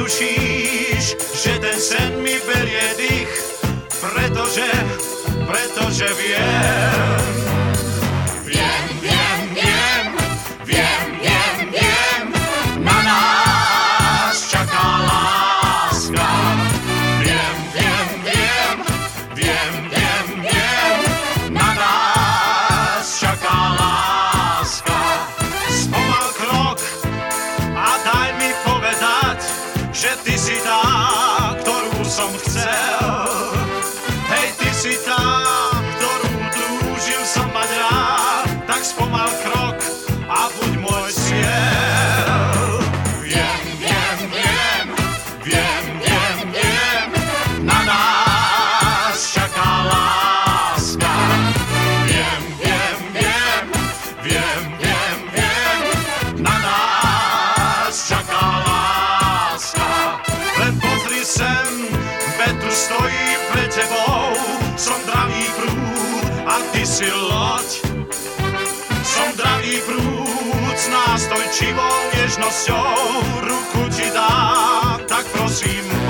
netušíš, že ten sen mi berie dých, pretože viem, na nás čaká láska. Viem, na nás čaká láska. Spomal krok a daj mi povedať, že ty si tá, ktorú som chcel. Hej, ty si tá, ktorú túžil som mať rád, tak spomal krok a buď môj cieľ. Viem, na nás čaká láska. Viem, na nás čaká láska. Len pozri sem, veď tu stojí pred tebou, som dravý prúd a ty si loď. Som dravý prúd s nástojčivou nežnosťou, ruku ti dám, tak prosím,